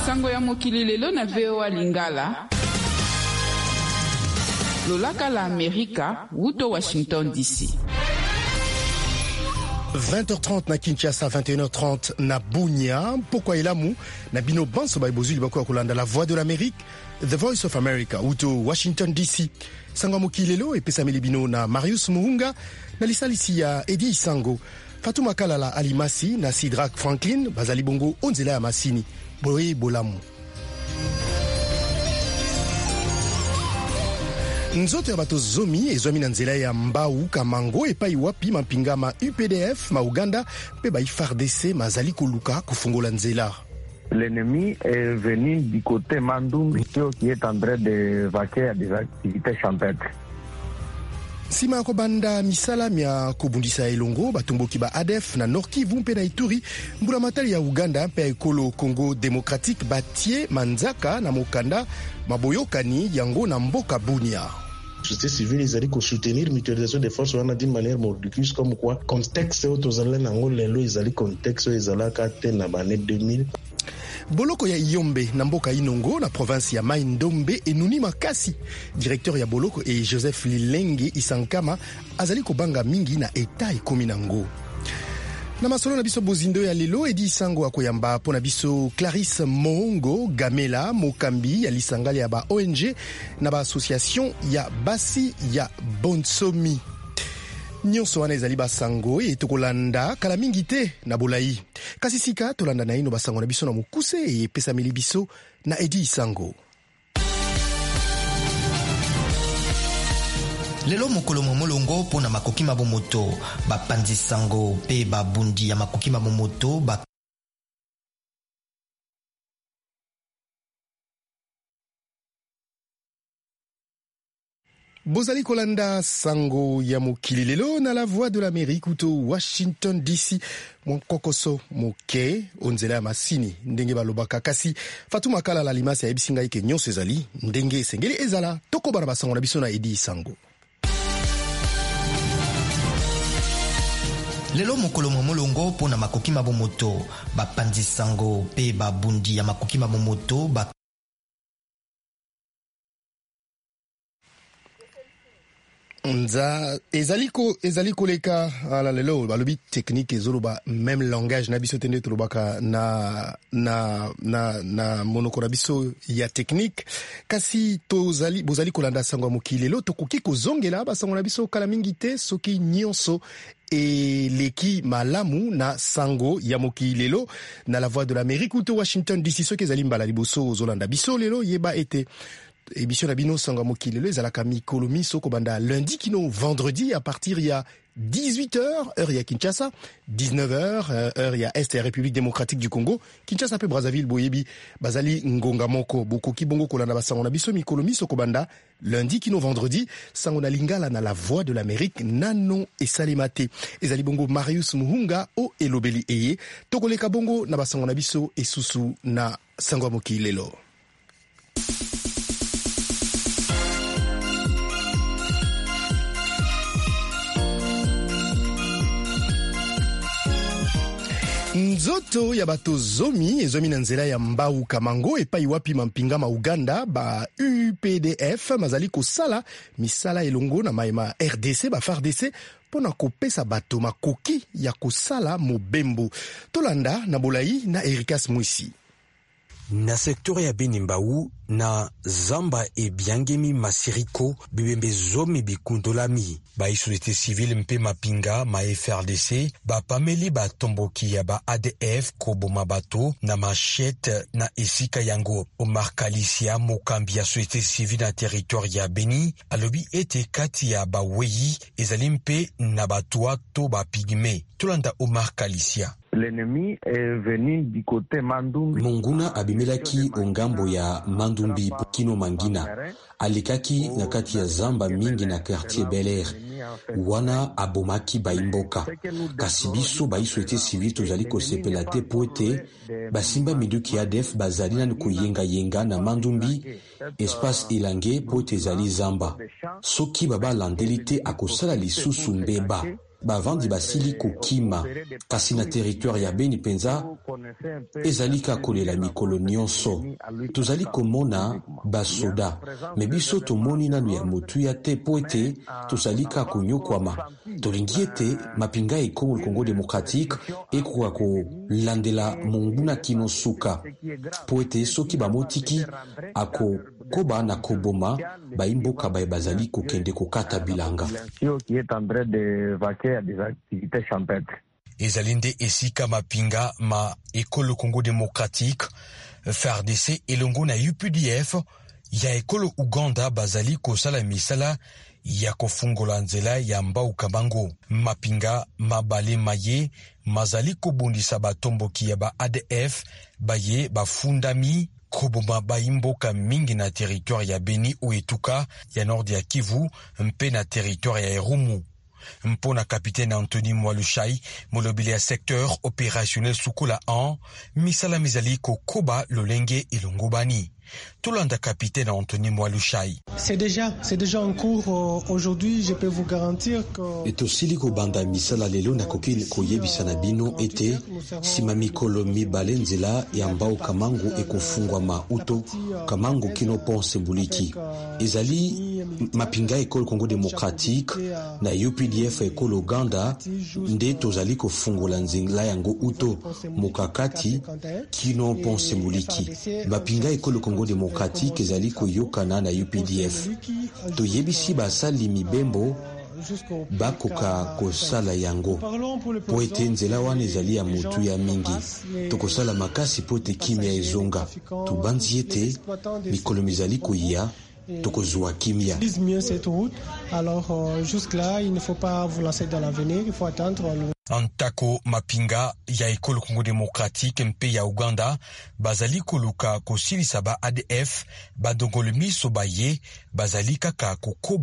Sango ya mokili lelo na VOA Lingala. Lolaka la Amerika, wuto Washington DC. 20h30 na Kinshasa, 21h30 na Bunia. Pourquoi ilamu na bino banso baibozu libako ya kolanda la voix de l'Amérique, The Voice of America, wuto Washington DC. Sango mokili lelo epesameli bino na Marius Muhunga na lisalisi ya Edi Sango. Fatuma Kalala Alimasi na Sidrak Franklin bazali bongo onzela ya masini. Boye bolamu. Nzoto ya bato zomi ezwami na nzela ya Mbau Kamango epai wapi mampingama UPDF ma Uganda pe ba FARDC mazali koluka kufungola nzela. L'ennemi est venu du côté Mandumbi qui est en train de vaquer à des activités champêtres. Sima ya kobanda misala mya kobundisa elongo batumboki ba ADF na Nord Kivu mpe na Ituri, mbula matali ya Uganda mpe ekolo Congo Démocratique batie manzaka na mokanda maboyokani yango na mboka Bunia. Société civile ils allaient soutenir mutualisation des forces wana d'une manière mordicus comme quoi contexte autozalé nango lelo ils allaient contexte ezalaka te na bane 2000. Boloko ya Iyombe na mboka Inongo na province ya Mai Ndombe enuni makasi. Directeur ya Boloko e Joseph Lilenge Isankama azali kobanga mingi na eta ekomi nango. Na masolo na biso bozindo ya lelo Edi Sango akoyamba po na biso Clarisse Mongo Gamela Mokambi ya lisangali ya ba ONG na ba association ya basi ya Bonsomi. Nyonso wana ezali basango e tokolanda kala mingi te na bolai. Kasi sika tolanda na ino basango na biso na mokuse e pesameli biso na Edi Sango. Lelo mokolo molongo pona makoki mabomoto bapanzi sango pe babundi ya makoki mabomoto ba Bozali kolanda sango ya mokili lelo na la voix de l'Amérique uto Washington DC. Mwankokoso moke onzela ya masini ndenge balobaka kasi Fatuma Kalala Alimasi ya ebisinga ike nyonso ezali ndenge esengeli ezala toko bana basango na biso na Edi Sango. Lelo mokolo molongo pona makoki mabomoto bapanzi sango pe babundi ya makoki mabomoto ba Nza ezaliko leka ala lelo balobi technique ezoloba même langage na biso tende tolobaka na monoko na biso ya technique kasi bozali kolanda sango ya mokili lelo tokoki kozongela basango na biso kala mingi te soki nyonso leki malamu na sango ya mokili lelo na la voix de l'Amérique ou to Washington DC soki ezali mbala liboso ozolanda biso lelo yeba ete émission na bino sango mokili lelo ezalaka mikolo miso kobanda lundi kino vendredi à partir ya 18h heure ya Kinshasa, 19h heure ya Est ya République démocratique du Congo, Kinshasa pe Brazzaville boyebi bazali ngonga moko bokoki bongo kolanda basango na biso mikolo miso kobanda lundi kino vendredi sango na lingala na la voix de l'Amérique nano esalemate ezali bongo Marius Muhunga o elobeli eye tokoleka bongo na basango na biso esusu na sango mokili lelo. Nzoto ya bato zomi ezomi na nzela ya Mbau Kamango epai wapi mampingama Uganda ba UPDF mazali kosala misala elongo na maema RDC ba FARDC pona kopesa bato makoki ya kosala mobembo. Tolanda na bolai na Erikas Mwisi. Na sektor ya Benimbau na Zamba e Biangemi Masiriko bibembe zomi bikundolami ba société civile mpe mapinga ma FRDC ba pameli ba tomboki ya ba ADF koboma bato na machette na esika yango. Omar Kalisia Mokambi ya société civile na territoire ya Beni alobi ete kati ya ba weyi ezali mpe na bato to ba pigme. Tolanda Omar Kalisia. L'ennemi est venu du côté Mandumbi. Monguna abimelaki ongambo ya Mandumbi kino Mangina. Alikaki na kati ya Zamba mingi na quartier Bel Air. Wana abomaki baimboka. Kasibiso baiswete civil tozali kosepela te poete basimba miduki ya def bazali na kuyenga na Mandumbi espace ilange poete zali Zamba. Soki baba landelite akosala lisusu mbeba. bavandi basili kokima kasi na territoire ya Beni penza ezali kolela mikolo nyonso tozali komona basoda me biso tomoni nanu ya motuya te po ete tozali konyokwama tolingi ete mapinga ekolo Congo démocratique ekoka kolandela monguna kino suka po ete soki bamotiki koba na koboma baimboka baye bazali kokende kokata bilanga ezali nde esika mapinga ma ekolo Congo démocratique FARDC elongo na UPDF ya ekolo Uganda bazali kosala misala ya kofungola nzela ya mbauka bango mapinga mabale maye mazali kobundisa batomboki ya ba ADF baye bafundami koboma baimboka mingi na territoire ya Beni Oetuka ya nord ya Kivu mpe na territoire ya Irumu. Mpona capitaine Anthony Mwalushai molobile ya secteur opérationnel Sukola 1 misala mizali kokoba lolenge ilongobani. Tolanda capitaine Anthony Mwalushai. C'est déjà en cours aujourd'hui, je peux vous garantir que etosili kobanda misala lelo na kokili koyebisa na bino ete sima mikolo mibale nzela ya mbao kamango ekofungwa mauto kamango kino ponse buliki ezali mapinga ekolo Congo démocratique na UPDF ekolo Uganda nde tozali kofungola nzela yango uto mukakati kino ponse buliki mapinga ekolo Congo démocratique ezali koyokana na UPDF toyebisi basali mibembo bakoka kosala yango po ete nzela wana ezali ya motu ya mingi tokosala makasi po ete kimia ezonga tubanzi ete mikolo mizali koya tokozwa kimia. Alors jusque-là, il ne faut pas vous lancer dans l'avenir, il faut attendre. Antako mapinga ya ekolo Congo démocratique mpe ya Uganda bazali koluka kosilisa ba ADF badongolo miso baye bazali kaka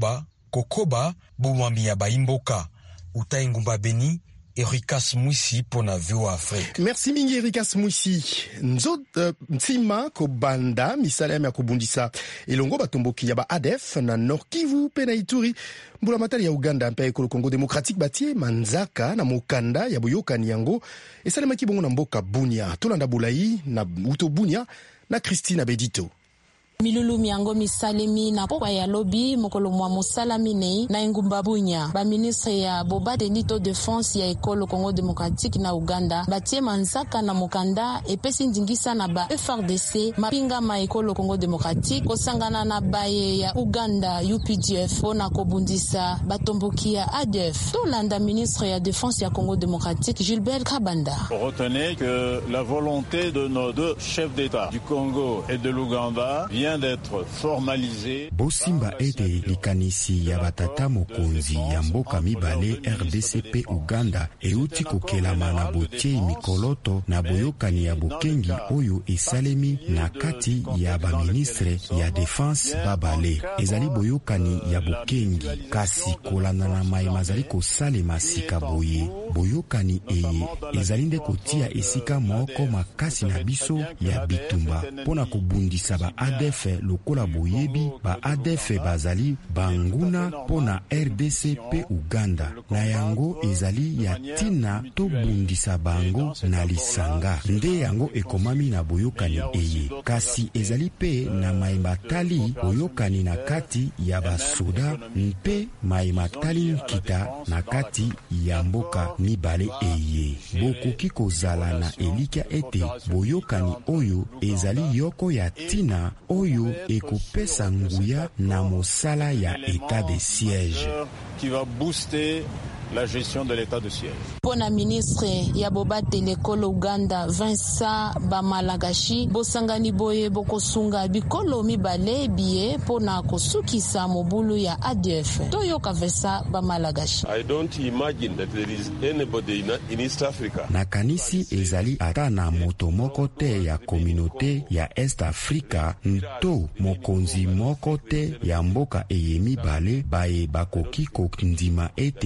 kokoba bomwami ya baimboka utai ngumba Beni. Ericas Mwisi pona VOA Afrique. Merci mingi Ericas Mwisi. Nzot ntima ko banda misalem ya kubundisa elongo batomboki ya ba ADF na Nord Kivu pe na Ituri mbula matali ya Uganda mpe ekolo Congo démocratique batie manzaka na mokanda ya boyokani yango esalema kibongo na mboka Bunia tolanda bulai na uto Bunia na Christina Bedito. Milulu miango misalemi na pokwa ya lobi mokolo mwa musalami nei na engumba Bunya ba ministre ya boba de nito défense ya ekolo Congo démocratique na Uganda batie manzaka na mokanda epesi ndingisa na ba FARDC mapinga ma ekolo Congo démocratique kosangana na baye ya Uganda UPDF pona kobundisa batomboki ya ADF tolanda ministre ya défense ya Congo démocratique Gilbert Kabanda. Retenez que la volonté de nos deux chefs d'État du Congo et de l'Ouganda d'être formalisé. Bosimba ete likanisi ya batata mokonzi ya mboka mibale RDCP Uganda euti kokelama na botie mikoloto na boyokani ya bokengi oyo esalemi na kati ya ba ministre ya défense babale ezali boyokani ya bokengi kasi kolanda na mai mazali kosalema sika boye boyokani eye ezali nde kotia esika moko makasi na biso ya bitumba pona kobundisa ba ADF lokola boyebi ba ADF bazali banguna pona RDCP Uganda na yango ezali ya tina to bundisa bango na lisanga nde yango ekomami na boyokani eye kasi ezali pe na maimatali boyokani na kati ya basoda mpe maimatali nkita na kati ya mboka mibale eye bokoki kozala na elikia ete boyokani oyo ezali yoko ya tina oyo ekopesa nguya na mosala ya état de siège qui va booster la gestion de l'état de siège. Pona ministre ya boba telekolo Uganda Vincent Bamalagashi bosangani boye bokosunga bikolo mibale biye pona kosukisa mobulu ya ADF toyoka Vincent Bamalagashi. I don't imagine that there is anybody in East Africa. Na kanisi ezali ata na moto moko te ya communauté ya East Africa nto mokonzi moko te ya mboka eyemi bale baye bakoki kokindima ete to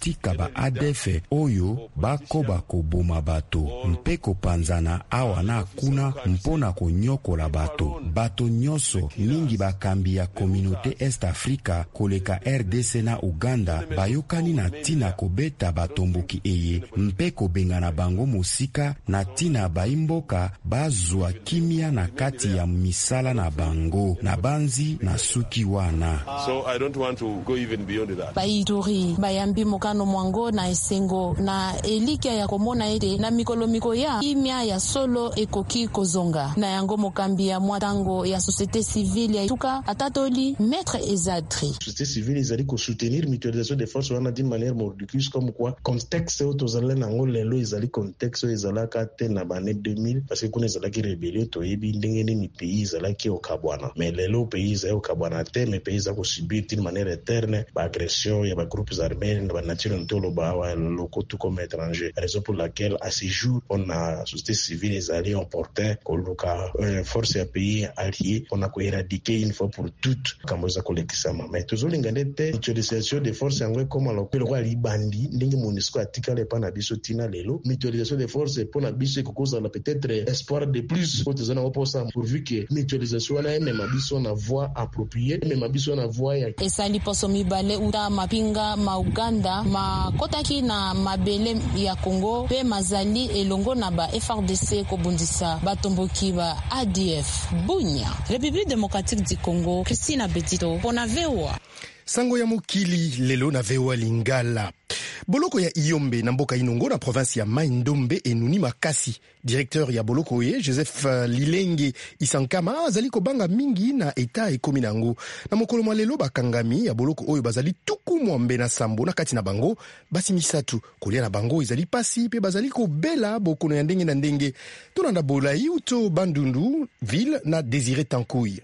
kotika ba ADF oyo bakoba koboma bato mpe kopanzana awa na kuna mpona konyokola bato nyonso mingi bakambi ya Communauté Est Africa koleka RDC na Uganda bayokani na tina kobeta batomboki eye mpe kobengana bango mosika na tina baimboka bazwa kimia na kati ya misala na bango na banzi na suki wana. So I don't want to go even beyond that. Baituri bayambi mokano mwango na esengo na elikia ya komona ete na mikolomiko ya kimia ya solo ekoki kozonga na yango mokambi ya mwatango ya société civile ya tuka atatoli Maître Ezadri. Société civile ezali ko soutenir mutualisation des forces wana d'une manière mordicus comme quoi contexte autozala nango lelo ezali contexte ezalaka te na bane 2000 parce que kuna ezalaki rébellion to yebi ndenge ni pays ezalaki okabwana mais lelo pays ezali okabwana te mais pays za ko subir d'une manière éterne ba agression ya ba groupes armés na ba nature ntolo ba wa locaux tout comme étrangers, raison pour laquelle à ce jour on a société civile ezali important koluka force ya pays alliés on a ko éradiquer une fois pour toutes kamoza kolekisama mais tozolingane te mutualisation des forces yango comme alokelo kwa libandi ndenge MONUSCO atikale pa na biso tina lelo mutualisation des forces pour na biso kokoza la peut-être espoir de plus pour tozana oposa pourvu que mutualisation na même biso na voie appropriée même biso na voie ya esali poso mibale uta mapinga ma Uganda makotaki na mabele ya Congo pe mazali elongo na ba FRDC kobundisa batomboki ba ADF. Bunya, République démocratique du Congo, Christina Betito, pona VOA. Sango ya mokili lelo na VOA Lingala. Boloko ya Iyombe na mboka Inongo na province ya Mai-Ndombe enuni makasi. Directeur ya boloko ye Joseph Lilenge Isankama azali kobanga mingi na eta ekomi nango. Na mokolo mwa lelo bakangami ya boloko oyo bazali tuku mwambe na sambo na kati na bango basi misatu. Kolia na bango izali pasi pe bazali kobela bokono ya ndenge na ndenge. Tonanda Bolai uto Bandundu ville na Désiré Tankoui.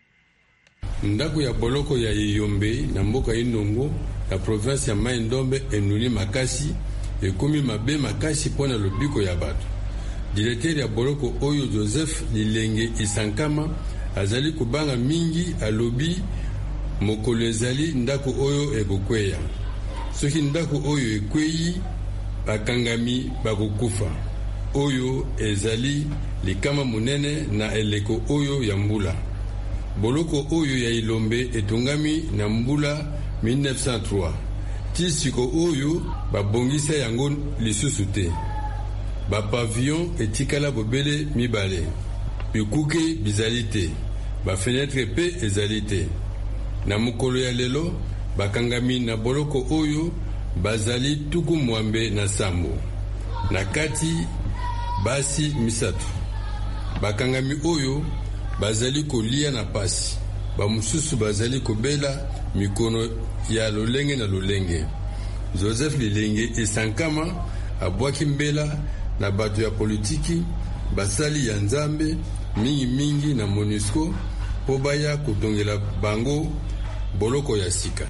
Ndako ya boloko ya Iyombe na mboka Inongo la province ya Mai-Ndombe enuni makasi ekomi mabe makasi pona lobiko ya bato. Directeur ya boloko oyo Joseph Lilenge Isankama azali kubanga mingi alobi mokolo ezali ndako oyo ekokweya. Soki ndako oyo ekweyi bakangami bakokufa. Oyo ezali likama munene na eleko oyo ya mbula. Boloko oyo ya Ilombe etungami na mbula 1903. Tisiko oyo babongisa yango lisusu te. Ba pavillon etikala bobele mibale. Bikuke bizali te. Ba fenêtre pe ezali te. Na mokolo ya lelo bakangami na boloko oyo bazali tuku mwambe na sambo. Na kati basi misatu. Bakangami oyo bazali kolia na pasi. Bamususu bazali kobela mikono ya lolenge na lolenge. Joseph Lilenge Isankama abwaki mbela na bato ya politiki basali ya Nzambe mingi na MONUSCO po baya kutongela bango boloko ya sika.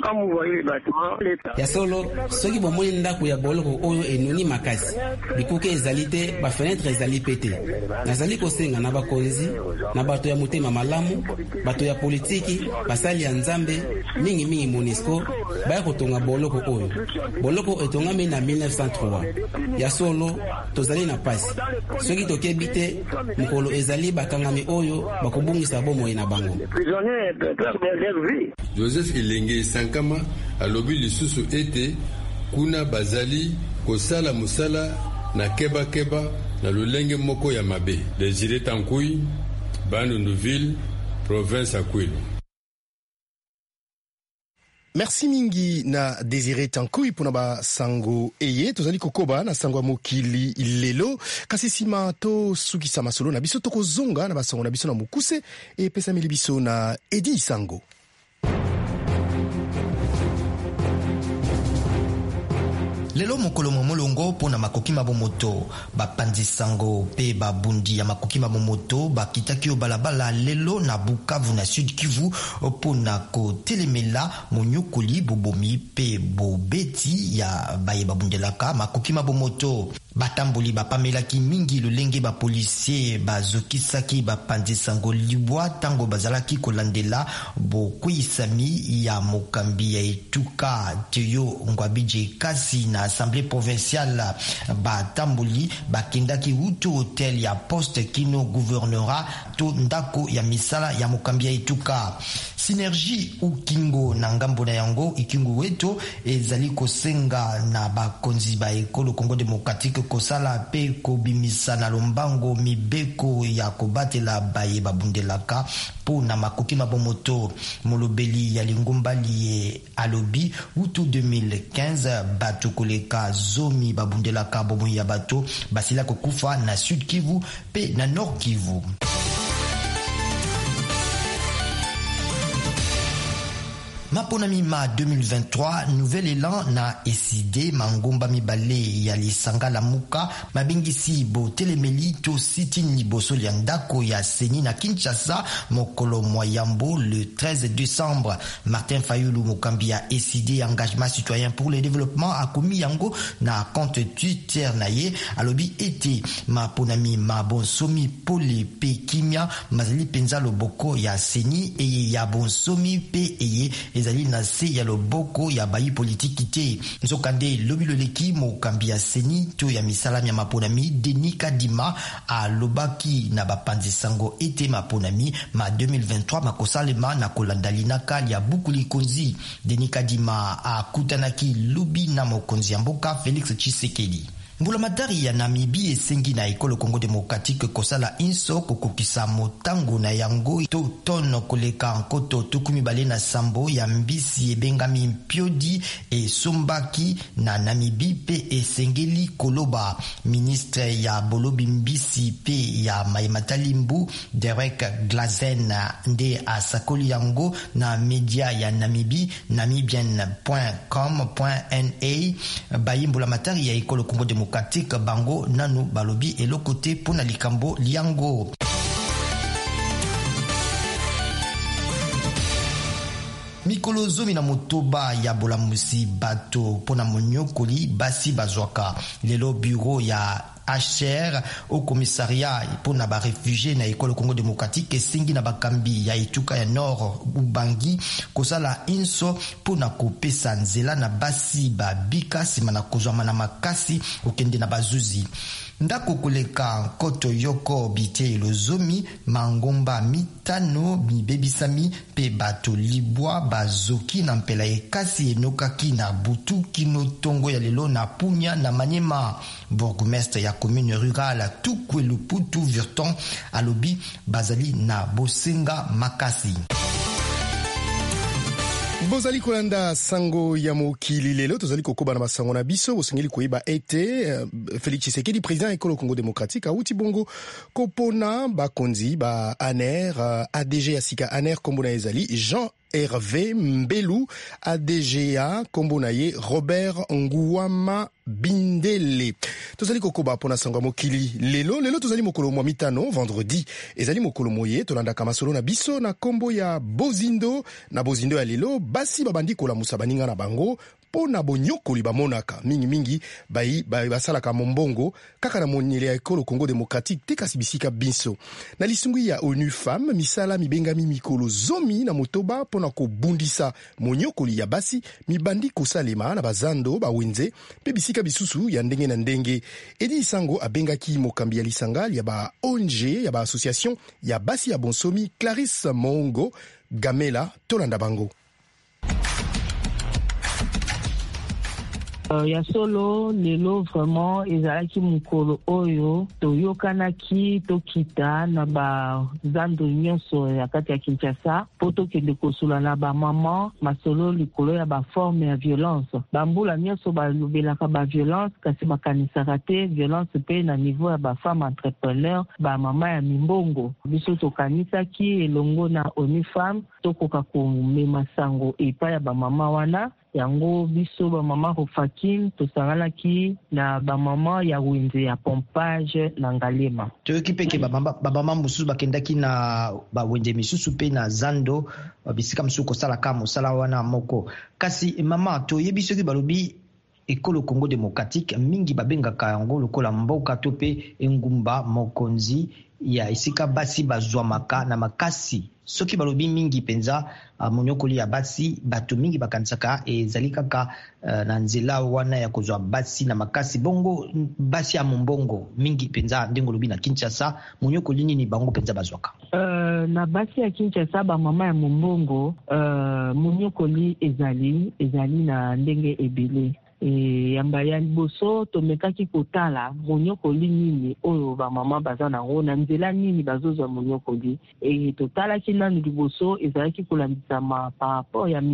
Ya solo soki bomoni ndako ya boloko oyo enoni makasi bikuke ezali te ba fenêtre ezali pete. Nazali kosenga na bakonzi na bato ya motema malamu bato ya politiki basali ya Nzambe mingi MONUSCO baya kotonga boloko oyo. Boloko etongami na 1903. Ya solo tozali na pasi soki tokebi te mokolo ezali bakangami oyo bakobungisa bomoi na bango. Joseph Ilenge Sankama alobi lisusu ete kuna bazali kosala musala na keba na lolenge moko ya mabe. Désiré Tankoui, Bandundu ville, province ya Kwilu. Merci mingi na Désiré Tankoui pona ba sango eye tozali kokoba na sango mokili lelo kasi sima to sukisa masolo na biso toko zonga na basango na biso na mukuse e pesa mili biso na Edi Sango. lelo mokolo molongo pona makoki mabomoto bapanzi sango pe babundi ya makoki mabomoto bakitaki balabala lelo na Bukavu na Sud Kivu pona ko telemela monyokoli bobomi pe bobeti ya baye babundelaka makoki mabomoto batamboli bapamelaki mingi lolenge ba policier bazokisaki bapanzi sango libwa tango bazalaki kolandela bokuisami ya mokambi ya etuka Teyo Ngwabije kasi na assemblée provinciale batamboli bakendaki utu hotel ya poste kino gouvernera to ndako ya misala ya mokambi ya etuka synergie ukingo na ngambo na yango ikingo weto ezali kosenga na bakonzi ba ekolo Congo démocratique kosala pe kobimisa na lombango mibeko ya kobatela baye babundelaka po na makoki mabomoto molobeli ya lingombali alobi utu 2015 bato koleka zomi babundelaka bomo ya bato basila kokufa na Sud Kivu pe na Nord Kivu. Maponami ma 2023 nouvel élan na eside mangomba mibale ya lisanga la muka mabingisi bo telemeli to siti ni boso liandako ya seni na Kinshasa mokolo moyambo le 13 décembre. Martin Fayulu mokambi ya eside engagement citoyen pour le développement a commis yango na compte Twitter na ye alobi ete maponami ma bonsomi pole pe kimia mazali penza loboko ya seni eye ya bonsomi pe eye ezali na se ya loboko ya bayi politiki te nzokande lobi loleki mokambi ya seni to ya misalami ya maponami Denis Kadima a lobaki na bapanzi sango ete maponami ma 2023 makosalema na kolandalinaka ya bukuli konzi. Denis Kadima a kutanaki lobi na mokonzi ya mboka Félix Tshisekedi. Mbulamatari ya Namibie esengi na ekolo Congo démocratique kosala inso kokokisa motango na yango to tono koleka nkoto tukumi bale na sambo ya mbisi ebengami mpiodi esombaki na Namibie pe esengeli koloba. Ministre ya bolobi mbisi pe ya Maimatali Mbu Derek Glazen nde asakoli yango na media ya Namibie namibian.com.na bayi mbulamatari ya ekolo Congo démocratique bango nanu balobi elokote pona likambo liango. Mikolo zomi na motoba ya bolamusi bato pona monyokoli basi bazwaka lelo bureau ya HR au commissariat pour na ba réfugiés na école Congo démocratique esengi na bakambi ya etuka ya Nord Ubangi kosala inso pour na kopesa nzela na basi ba bika sima na kozwama na makasi okende na bazuzi. Ndako koleka koto yoko bite lozomi mangomba mitano mibebisami pe bato libwa bazoki na mpela ekasi enokaki na butu kino tongo ya lelo na Punya na Manyema. Bourgmestre ya commune rurale Tukwelu-Putu Virton alobi bazali na bosenga makasi. Bozali kolanda sango ya mokili lelo tozali kokoba na basango na biso bosengeli koyeba ete Félix Tshisekedi président ekolo Congo démocratique auti bongo kopona bakonzi ba ANR ADG ya sika ANR kombo na ezali Jean Hervé Mbelu ADGA kombo na ye Robert Nguwama Bindele. Tozali kokoba pona sango mokili lelo tozali mokolo mwa mitano vendredi ezali mokolo moye tolanda kamasolo na biso na kombo ya Bozindo na Bozindo ya lelo basi babandi kola musabaninga na bango pona bonyokoli bamonaka mingi basalaka mombongo kaka na monyele ya ekolo Congo démocratique te kasi bisika binso na lisungwi ya ONU Femme misala mibengami mikolo zomi na motoba pona kobundisa monyokoli ya basi mibandi kosalema na bazando bawenze pe bisika bisusu ya ndenge na ndenge. Edi Sango abengaki mokambi ya lisanga ya ba ONG ya ba association ya basi ya bonsomi Clarisse Mongo Gamela tolanda bango. Ya solo lelo vraiment ezalaki mukolo oyo toyokanaki tokita na ba zando nyonso ya kati ya Kinshasa po tokende kosula na ba mama masolo likolo ya ba forme ya violence bambula nyonso balobelaka ba violence kasi bakanisaka te violence pe na niveau ya ba femme entrepreneur ba mama ya mimbongo biso tokanisaki elongo na ONU Femme tokoka komema sango epai ya ba mama wana yango biso bamama Rufakin tosanganaki na bamama ya wenze ya pompage na Ngalema. Toyoki peke bamama mosusu bakendaki na bawenze misusu pe na zando bisika mosusu kosalaka mosala wana moko. Kasi mama toyebi soki balobi ekolo Congo démocratique mingi babengaka yango lokola mboka to pe engumba mokonzi ya esika basi bazwamaka na makasi. Soki balobi mingi penza monyokoli ya basi bato mingi bakanisaka ezali kaka na nzela wana ya kozwa basi na makasi bongo basi ya mombongo mingi penza ndengo lobi na Kinshasa monyokoli nini bango penza bazwaka na basi ya Kinshasa ba mama ya mombongo monyokoli ezali na ndenge ebele. Yamba ya liboso tomekaki kotala monyokoli nini oyo ba mama baza nango na nzela nini bazozwa monyokoli totala kina liboso ezalaki kolandisama par rapport ya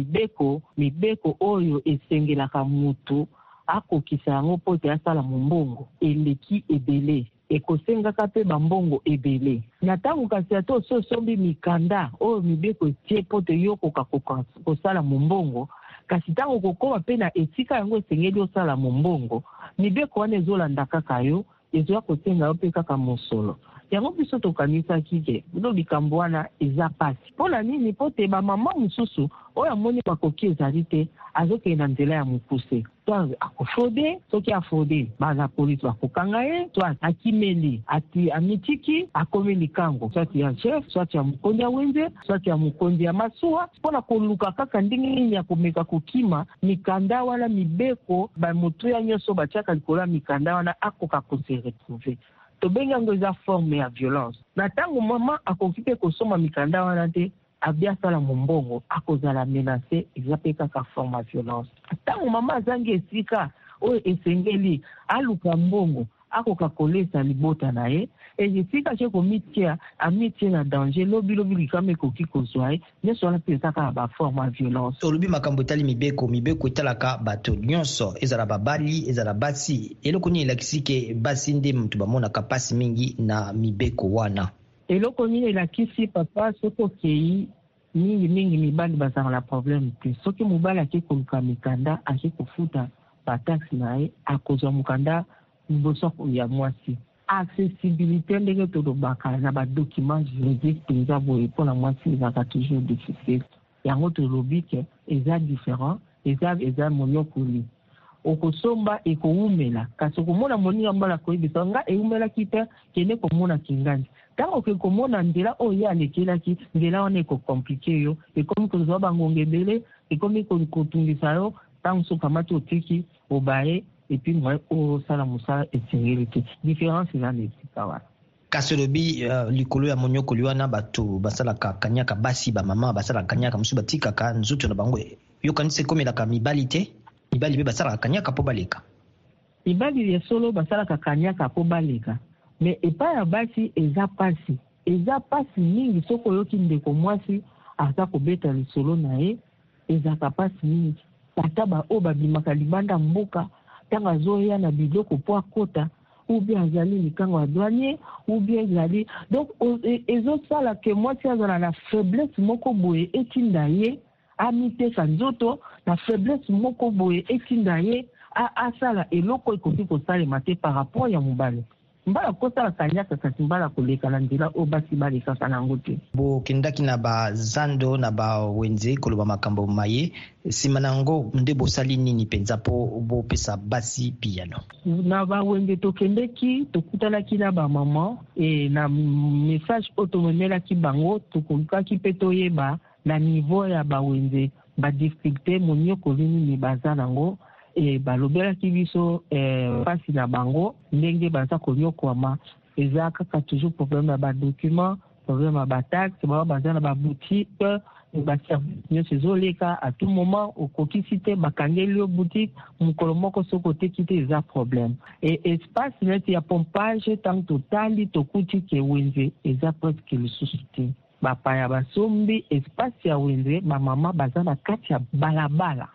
mibeko oyo esengelaka mutu akokisa yango po te asala mombongo eleki ebele ekosengaka pe bambongo ebele na tango kasi ato sombi mikanda oyo mibeko etie po te yokoka kosala mombongo kasi tango kokoma pe na esika yango esengeli osala mombongo mibeko wana ezolanda kaka yo ezoya kosenga yo pe kaka mosolo yango biso tokanisaki ke bino bikambo wana eza pasi mpona nini po te bamama mosusu oyo amoni bakoki ezali te azokende na nzela ya mokuse to akofode soki afode baza polisi bakokanga ye to akimeli ati amitiki akomi likango swati ya chef swati ya mokonzi ya wenze swati ya mokonzi ya masuwa mpona koluka kaka ndenge nini ya komeka kokima mikanda wana mibeko bamotuya nyonso batiaka likolo ya mikanda wana akoka kose retrouve tobengi yango eza forme ya violence na tango mama akoki pe kosomba mikanda wana te abia sala mombongo akozala menace eza pe kaka forme ya violence tango mama azangi esika oyo esengeli aluka mbongo akoka kolesa libota na ye esika che komitia amitie na danger lobi likama ekoki kozwa ye nyonso wana pe eza kaka baforme ya violence olobi makambo etali mibeko etalaka bato nyonso ezala babali ezala basi eloko nini elakisi ke basi nde mutu bamonaka pasi mingi na mibeko wana eloko nini elakisi papa soki okei mingi mibali bazala na problème te soki mobali ake koluka mikanda ake kofuta bataxi na ye akozwa mokanda liboso ya mwasi accessibilité ndenge tolobaka na badocument juridique penza boye mpona mwasi ezalaka toujours difficile yango tolobi ke eza différent eza monyokoli okosomba ekowumela kasi okomona moninga mbala koyebisa nga ewumelaki te kende komona kingandi ntango oke komona nzela oyo ye alekelaki nzela wana ekokomplike yo ekomi kozwa bangonga ebele ekomi kotungisa yo ntango sokamati otiki obaye epi mwa osala mosala esengeli te différence eza na esika wana kasi olobi likolo ya monyokoli wana bato basalaka kanyaka basi bamama basalaka kanyaka mosusu batikaka nzoto na bango yokanisi ekomelaka mibali te mibali mpe basalaka kanyaka mpo baleka mibali ya solo basalaka kanyaka mpo baleka me epai ya basi eza pasi mingi soki oyoki ndeko mwasi aza kobeta lisolo na ye ezaka pasi mingi ata baoyo babimaka libanda mboka ntango azoya na biloko mpo akota ou bien azali likango ya douanier ou bien ezali donc ezosala ke mwasi azala na faiblesse moko boye etinda ye amiteka nzoto na faiblesse moko boye etinda ye asala eloko ekoki kosalema te par rapport ya mobali mbala kosala kanyaka kasi mbala koleka na nzela oyo basi balekaka nango te bokendaki na bazando na bawenze koloba makambo maye nsima nango nde bosali nini mpenza mpo bopesa basi piano na bawenze tokendeki tokutanaki na bamama na message oyo tomemelaki bango tokolukaki mpe toyeba na niveau ya bawenze badifficulté monyokoli nini baza nango balobelaki biso pasi na bango ndenge baza konyokwama eza kaka toujours problème ya badocument problème ya bataxe bao baza na baboutique baservice nyonso ezoleka à tout moment okokisi te bakangeli yo boutique mokolo moko soki oteki te eza problème espace neti ya pompage ntango totali tokuti ke wenze eza presque lisusu te bapaya basombi espace ya wenze bamama baza na kati ya balabala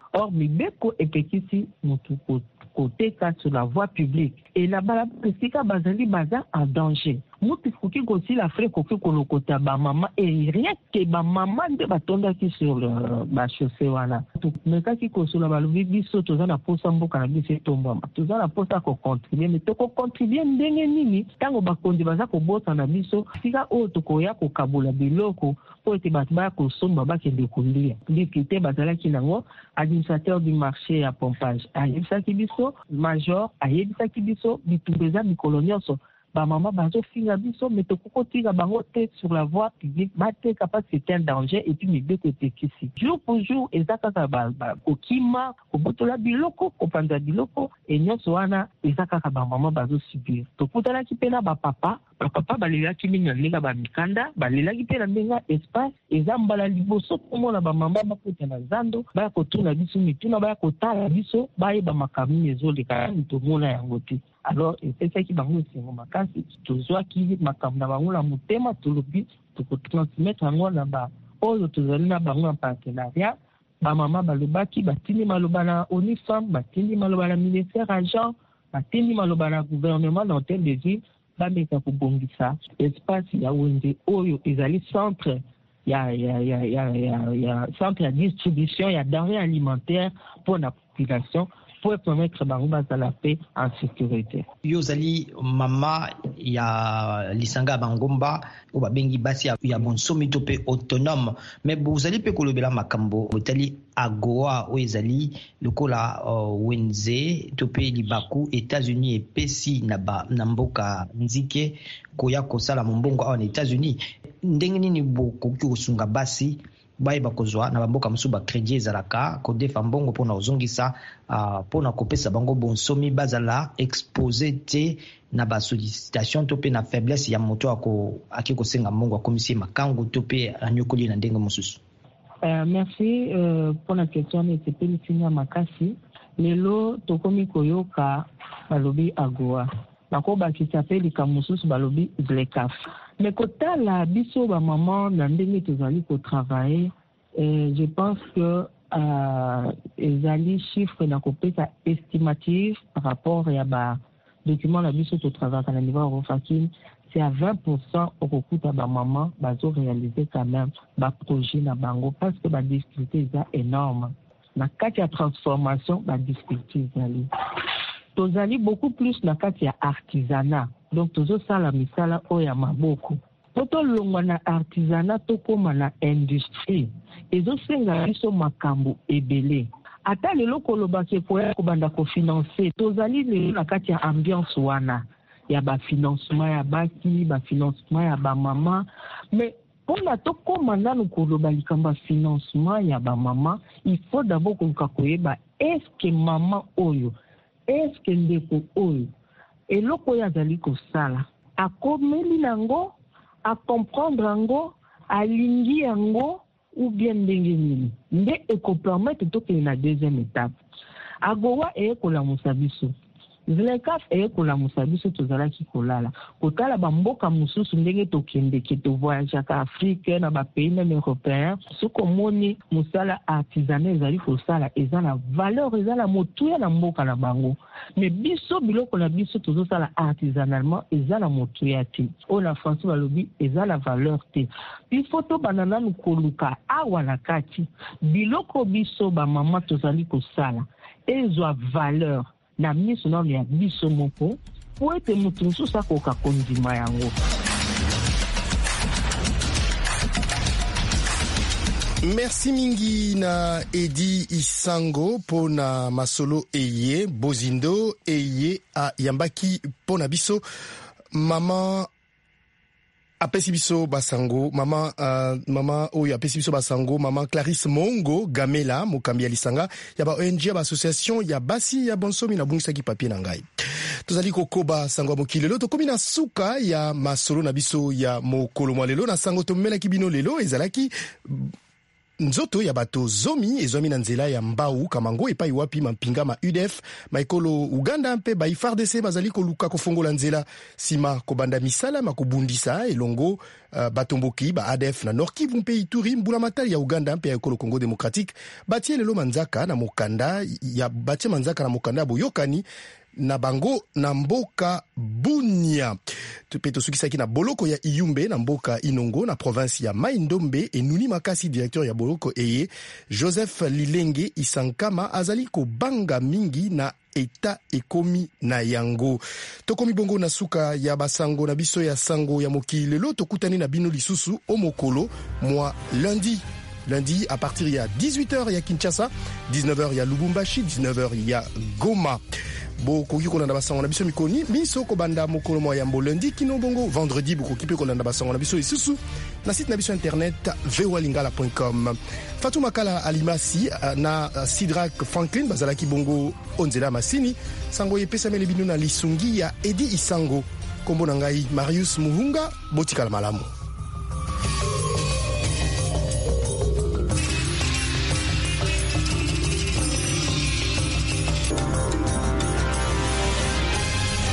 Or mibeko epekisi mutu côté sur la voie publique et la balabala bazali baza en danger. Mutu koki kosi la frère koki kolokota ba maman et rien que ba maman de batonda ki sur le ba chaussée wana. Mais kaki kosola balobi biso tozana posa mboka na biso tomba. Tozana posa ko contribuer mais to ko contribuer ndenge nini tango bakondi baza ko bota na biso sika o to ko ya ko kabula biloko po ete batba ko somba ba kende kulia. Likite bazala kinango administrateur du marché à pompage. Ayebisa kibiso major ayebisa kibiso bitubeza bikolonioso. Ba maman bazo finga biso mais to kokotira bango tête sur la voie publique bate capable c'est un danger et puis mibeko tekisi jour pour jour ezaka ka ba kokima kobotola biloko kopanda biloko et nyonso wana ezaka ka ba maman bazo subir to kutala kipena ba papa balela kiminga lenga ba mikanda balela kipena menga espace ezambala liboso komona ba maman bakuta na zando ba kotuna biso mituna ba kotala biso ba ba makamini ezoleka to mona yango te. Alors, c'est ça qui va nous faire ma casse. Tu vois qui makamba bangula mutema tulubi tu transmettre en là-bas. Oh, tu vas na bango en partenariat. Ba mama balobaki batini malobana Onifam, batini malobana ministère agent, batini malobana gouvernement dans tel des villes, ba meka ko bongisa. Espace ya wende oyo ezali centre ya centre de distribution ya denrées alimentaires pour la population. Pour permettre à la paix en sécurité. Yozali mama ya lisanga bangomba ou babengi basi ya bonsomi tope autonome mais bozali pe kolobela makambo otali agoa o ezali lokola wenze tope libaku États-Unis et pesi na mboka nzike koya kosala mbongo awa na États-Unis ndenge nini bokoki kosunga basi baye bakozwa na bamboka musuba crédit ezalaka ko defa mbongo pona ozongisa pona kopesa bango bonsomi bazala exposé te na ba sollicitation to pe na faiblesse ya moto aki kosenga mbongo akomisi makango to pe anyokoli na ndenge mosusu. Merci pour la question de Tepeli Makasi. Lelo tokomi koyoka balobi agoa. Bako ba ki s'appelle kamususu balobi zlekaf. Mais kota la biso ba maman na ndenge tozali ko travailler, je pense que ezali chiffre na kopesa estimative par rapport à ba document la biso to travailler na niveau Eurofakim, c'est à 20% au kokuta ba maman bazo réaliser quand même ba projet na bango parce que ba difficulté est énorme. Na kati ya transformation ba difficulté ezali. Tozali beaucoup plus na kati ya artisanat. Donc tozo sala misala oya maboko. Poto longwa na artisanat tokoma na industrie. Ezo senga biso makambo ebele. Ata lelo kolobake poya kobanda ko financer. Tozali lelo na kati ya ambiance wana. Ya ba financement ya baki, ba financement ya ba mama. Mais pour la tokoma nanu koloba likamba financement ya ba mama, il faut d'abord koyeba est-ce que maman oyo, est-ce que ndeko oyo eloko ya zali kosala akomeli nango a comprendre yango alingi yango ou bien ndenge nini nde ekopermettre tokele na deuxième étape agowa ekola musabiso zlekaf ekola musabiso tozalaki kolala kotala bamboka mususu ndenge tokende ke to voyage ka Afrique na ba pays même européen soko moni musala artisanal ezali kosala ezala valeur ezala motuya na mboka na bango mais biso biloko na biso tozosala artisanalement ezala motuya te ona François balobi ezala valeur te il faut to banana koluka awa na kati biloko biso ba mama tozali kosala ezwa valeur na miso na ya biso moko po ete mutu mosusu akoka kondima yango. Merci mingi na Edi Isango pona masolo eye bozindo eye a yambaki pona biso mama apesi biso basango mama oyo apesi biso basango mama Clarisse Mongo Gamela mokambi ya lisanga ya ba ONG ba association ya basi ya bonsomi na bungisaki papier na ngai tozali kokoba sango mokili lelo tokomi na suka ya masolo na biso ya mokolo mwa lelo na sango tomela kibino lelo ezalaki nzoto ya bato zomi ezwami na nzela ya mbau kamango epai wapi mampinga ma UDF maekolo Uganda mpe ba FARDC bazali koluka kofongola nzela sima kobanda misala makobundisa elongo batomboki ba ADF na Nord Kivu mpe Ituri mbula matali ya Uganda mpe ya ekolo Congo Démocratique batie lelo manzaka na mokanda ya boyokani na bango na mboka Bunia. Tupe tosukisaki na boloko ya Iyumbe na mboka Inongo na province ya Mai-Ndombe enuni makasi directeur ya boloko eye Joseph Lilenge Isankama azali ko banga mingi na eta ekomi na yango. Tokomi bongo na suka ya basango na biso ya sango ya mokili lelo tokutani na bino lisusu omokolo mwa lundi à partir ya 18h ya Kinshasa, 19h ya Lubumbashi, 19h ya Goma. Bokoki kolanda basango na biso mikoni miso kobanda mokolo mwa yambo lundi kino bongo vendredi bokoki pe kolanda basango na biso isusu na site na biso internet voalingala.com. Fatou Makala Alimasi na Sidrak Franklin bazalaki bongo onzela masini sango yepesamele bino na lisungi ya Edi Isango kombo na ngai Marius Muhunga botikala malamu.